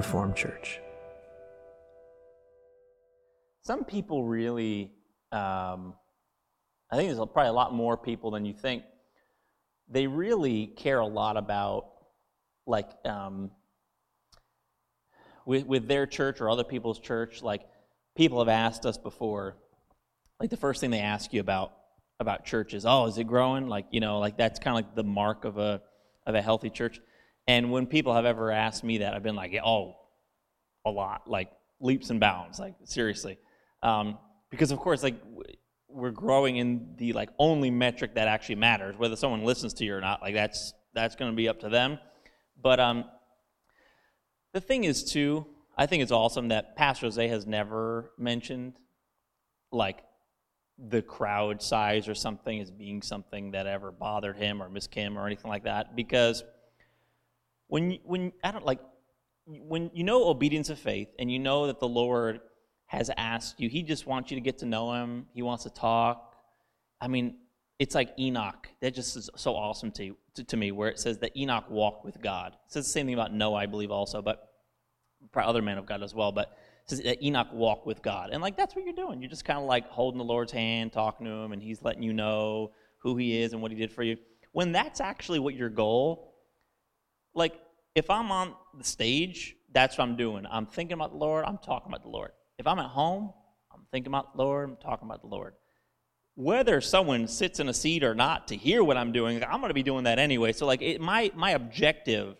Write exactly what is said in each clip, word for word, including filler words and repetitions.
Reformed Church. Some people really, um, I think there's probably a lot more people than you think, they really care a lot about, like, um, with, with their church or other people's church. Like, people have asked us before, like, the first thing they ask you about about church is, oh, is it growing? Like, you know, like, that's kind of like the mark of a of a healthy church. And when people have ever asked me that, I've been like, yeah, oh, a lot, like, leaps and bounds, like, seriously. Um, because, of course, like, we're growing in the, like, only metric that actually matters, whether someone listens to you or not. Like, that's that's going to be up to them. But um, the thing is, too, I think it's awesome that Pastor Jose has never mentioned, like, the crowd size or something as being something that ever bothered him or Miss Kim or anything like that. Because when you, when I don't like when you know obedience of faith and you know that the Lord has asked you, He just wants you to get to know Him. He wants to talk. I mean, it's like Enoch. That just is so awesome to, you, to to me, where it says that Enoch walked with God. It says the same thing about Noah, I believe, also, but probably other men of God as well. But it says that Enoch walked with God, and like that's what you're doing. You're just kind of like holding the Lord's hand, talking to Him, and He's letting you know who He is and what He did for you. When that's actually what your goal, like if I'm on the stage, that's what I'm doing. I'm thinking about the Lord. I'm talking about the Lord. If I'm at home, I'm thinking about the Lord. I'm talking about the Lord. Whether someone sits in a seat or not to hear what I'm doing, I'm going to be doing that anyway. So, like, it, my my objective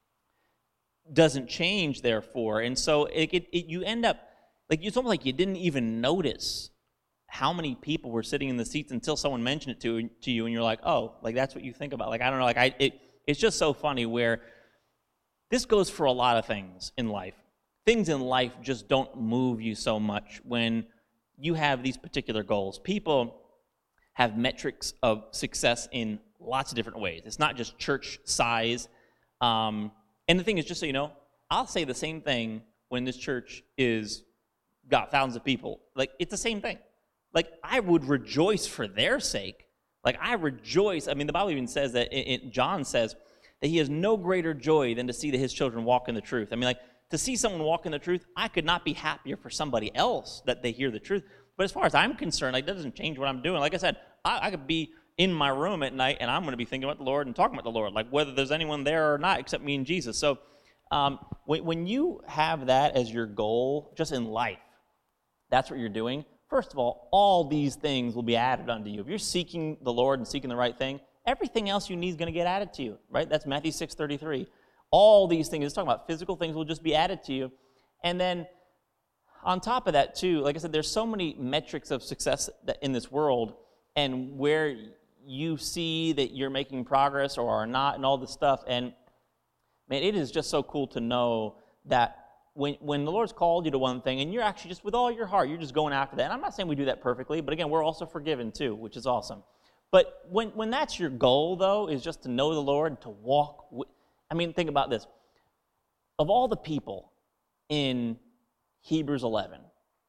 doesn't change, therefore. And so, it, it, it you end up, like, it's almost like you didn't even notice how many people were sitting in the seats until someone mentioned it to, to you, and you're like, oh, like, that's what you think about. Like, I don't know, like, I it, it's just so funny where this goes for a lot of things in life. Things in life just don't move you so much when you have these particular goals. People have metrics of success in lots of different ways. It's not just church size. Um, and the thing is, just so you know, I'll say the same thing when this church is got thousands of people. Like, it's the same thing. Like, I would rejoice for their sake. Like, I rejoice. I mean, the Bible even says that, it, it, John says that he has no greater joy than to see that his children walk in the truth. I mean, like, to see someone walk in the truth, I could not be happier for somebody else that they hear the truth. But as far as I'm concerned, like, that doesn't change what I'm doing. Like I said, I, I could be in my room at night, and I'm going to be thinking about the Lord and talking about the Lord, like whether there's anyone there or not except me and Jesus. So um, when, when you have that as your goal, just in life, that's what you're doing. First of all, all these things will be added unto you. If you're seeking the Lord and seeking the right thing, everything else you need is going to get added to you, right? That's Matthew six thirty-three. All these things, it's talking about physical things, will just be added to you. And then on top of that, too, like I said, there's so many metrics of success that in this world, and where you see that you're making progress or are not and all this stuff. And, man, it is just so cool to know that when, when the Lord's called you to one thing, and you're actually just with all your heart, you're just going after that. And I'm not saying we do that perfectly, but again, we're also forgiven, too, which is awesome. But when, when that's your goal, though, is just to know the Lord and to walk with, I mean, think about this. Of all the people in Hebrews eleven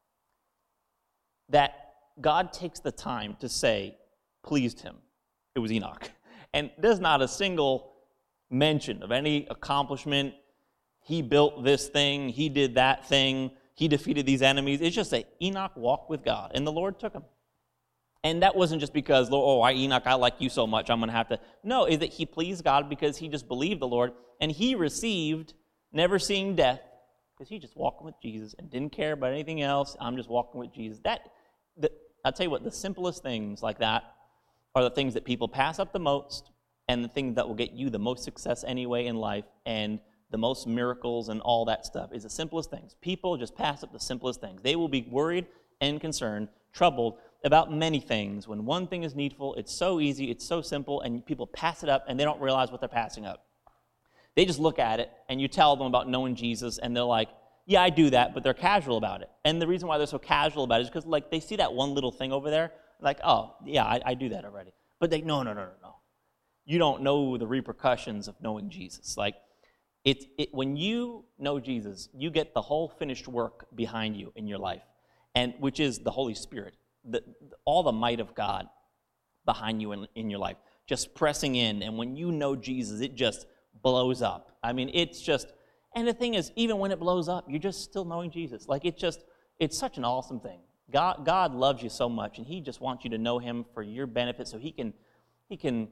that God takes the time to say pleased Him, it was Enoch. And there's not a single mention of any accomplishment. He built this thing, he did that thing, he defeated these enemies. It's just that Enoch walked with God, and the Lord took him. And that wasn't just because, oh, I, Enoch, I like you so much, I'm going to have to. No, is that he pleased God because he just believed the Lord, and he received never seeing death because he just walking with Jesus and didn't care about anything else. I'm just walking with Jesus. That, the, I'll tell you what, the simplest things like that are the things that people pass up the most, and the things that will get you the most success anyway in life, and the most miracles and all that stuff is the simplest things. People just pass up the simplest things. They will be worried and concerned, troubled about many things. When one thing is needful, it's so easy, it's so simple, and people pass it up, and they don't realize what they're passing up. They just look at it, and you tell them about knowing Jesus, and they're like, yeah, I do that, but they're casual about it. And the reason why they're so casual about it is because, like, they see that one little thing over there, like, oh, yeah, I, I do that already. But they, no, no, no, no, no. You don't know the repercussions of knowing Jesus. Like, it, it, when you know Jesus, you get the whole finished work behind you in your life, and which is the Holy Spirit. The, all the might of God behind you in, in your life, just pressing in. And when you know Jesus, it just blows up. I mean, it's just, And the thing is, even when it blows up, you're just still knowing Jesus. Like, it's just, it's such an awesome thing. God, God loves you so much, and he just wants you to know him for your benefit so he can, he can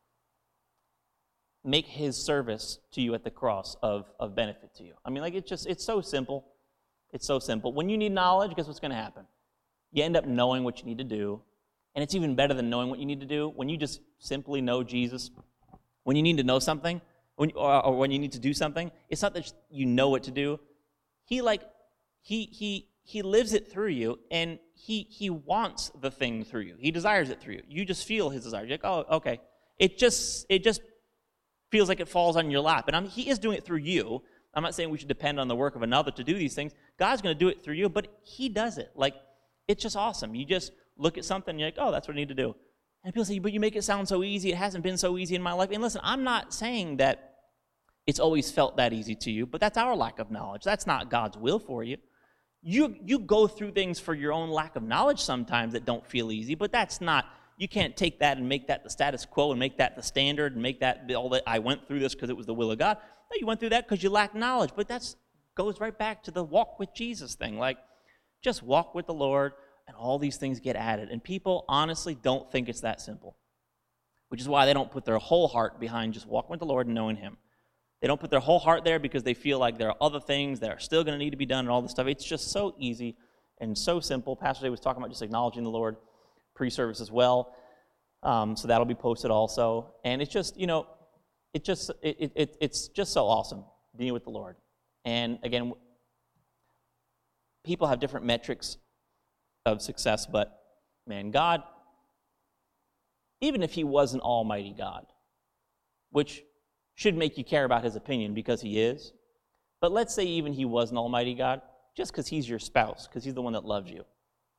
make his service to you at the cross of, of benefit to you. I mean, like, it's just, it's so simple. It's so simple. When you need knowledge, guess what's going to happen? You end up knowing what you need to do, and it's even better than knowing what you need to do. When you just simply know Jesus, when you need to know something, when, or, or when you need to do something, it's not that you know what to do. He, like, he, he, he lives it through you, and he, he wants the thing through you. He desires it through you. You just feel his desire. You're like, oh, okay. It just, it just feels like it falls on your lap. And I mean, he is doing it through you. I'm not saying we should depend on the work of another to do these things. God's going to do it through you, but he does it. Like, it's just awesome. You just look at something, and you're like, oh, that's what I need to do. And people say, but you make it sound so easy. It hasn't been so easy in my life. And listen, I'm not saying that it's always felt that easy to you, but that's our lack of knowledge. That's not God's will for you. You, you go through things for your own lack of knowledge sometimes that don't feel easy, but that's not, you can't take that and make that the status quo and make that the standard and make that all that I went through this because it was the will of God. No, you went through that because you lack knowledge, but that goes right back to the walk with Jesus thing. Like, just walk with the Lord, and all these things get added. And people honestly don't think it's that simple, which is why they don't put their whole heart behind just walking with the Lord and knowing him. They don't put their whole heart there because they feel like there are other things that are still going to need to be done and all this stuff. It's just so easy and so simple. Pastor Dave was talking about just acknowledging the Lord pre-service as well. Um, so that'll be posted also. And it's just, you know, it just it, it it's just so awesome being with the Lord. And again, people have different metrics of success, but man, God, even if he was an almighty God, which should make you care about his opinion because he is, but let's say even he was an almighty God, just because he's your spouse, because he's the one that loves you,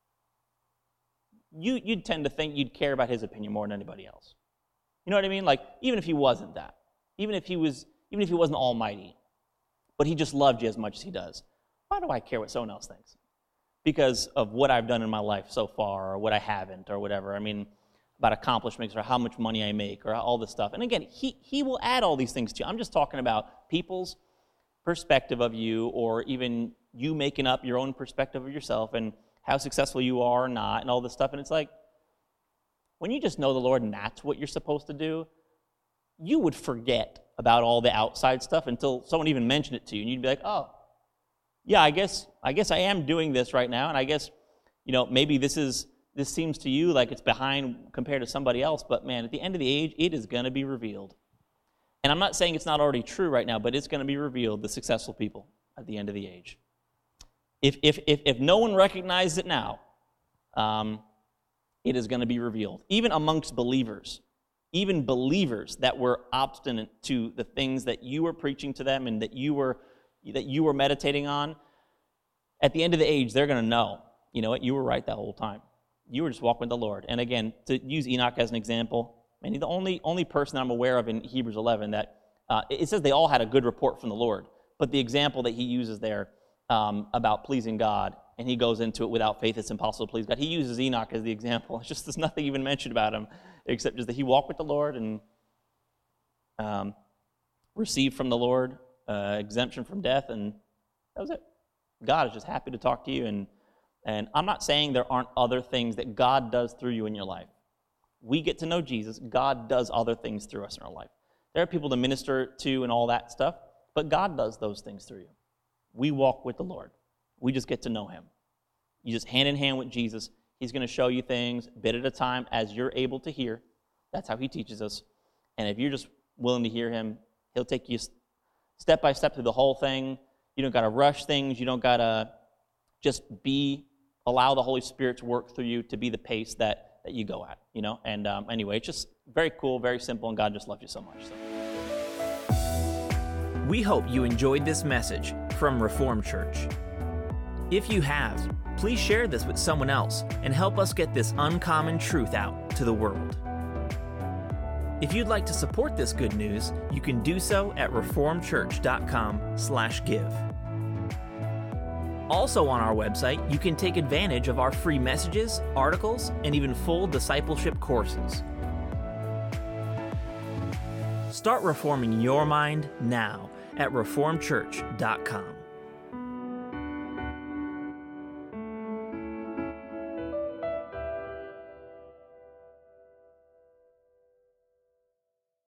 you, you'd tend to think you'd care about his opinion more than anybody else. You know what I mean? Like, even if he wasn't that, even if he was, even if he wasn't almighty, but he just loved you as much as he does, why do I care what someone else thinks? Because of what I've done in my life so far, or what I haven't, or whatever. I mean, about accomplishments, or how much money I make, or all this stuff. And again, he, he will add all these things to you. I'm just talking about people's perspective of you, or even you making up your own perspective of yourself, and how successful you are or not, and all this stuff. And it's like, when you just know the Lord and that's what you're supposed to do, you would forget about all the outside stuff until someone even mentioned it to you, and you'd be like, oh, yeah, I guess I guess I am doing this right now, and I guess, you know, maybe this is this seems to you like it's behind compared to somebody else, but man, at the end of the age, it is going to be revealed. And I'm not saying it's not already true right now, but it's going to be revealed, the successful people at the end of the age. If if if, if no one recognizes it now, um, it is going to be revealed. Even amongst believers, even believers that were obstinate to the things that you were preaching to them and that you were that you were meditating on, at the end of the age, they're going to know, you know what, you were right that whole time. You were just walking with the Lord. And again, to use Enoch as an example, and he's the only only person I'm aware of in Hebrews eleven that, uh, it says they all had a good report from the Lord, but the example that he uses there um, about pleasing God, and he goes into it, without faith it's impossible to please God. He uses Enoch as the example. It's just there's nothing even mentioned about him, except just that he walked with the Lord and um, received from the Lord Uh, exemption from death, and that was it. God is just happy to talk to you, and and I'm not saying there aren't other things that God does through you in your life. We get to know Jesus. God does other things through us in our life. There are people to minister to and all that stuff, but God does those things through you. We walk with the Lord. We just get to know him. You just hand in hand with Jesus. He's going to show you things a bit at a time as you're able to hear. That's how he teaches us. And if you're just willing to hear him, he'll take you step by step through the whole thing. You don't got to rush things. You don't got to just be, allow the Holy Spirit to work through you to be the pace that, that you go at, you know? And um, anyway, it's just very cool, very simple, and God just loves you so much. So. We hope you enjoyed this message from Reformed Church. If you have, please share this with someone else and help us get this uncommon truth out to the world. If you'd like to support this good news, you can do so at reformedchurch.com slash give. Also on our website, you can take advantage of our free messages, articles, and even full discipleship courses. Start reforming your mind now at reformed church dot com.